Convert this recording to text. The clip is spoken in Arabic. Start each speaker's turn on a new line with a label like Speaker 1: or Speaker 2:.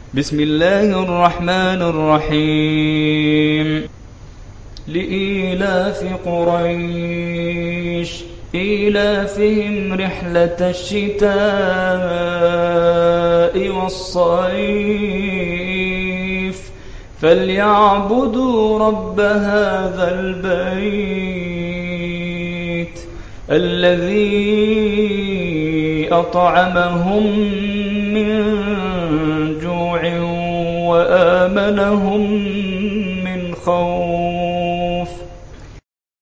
Speaker 1: بسم الله الرحمن الرحيم لإيلاف قريش إيلافهم رحلة الشتاء والصيف فليعبدوا رب هذا البيت الذي أطعمهم من جوع وآمنهم من خوف.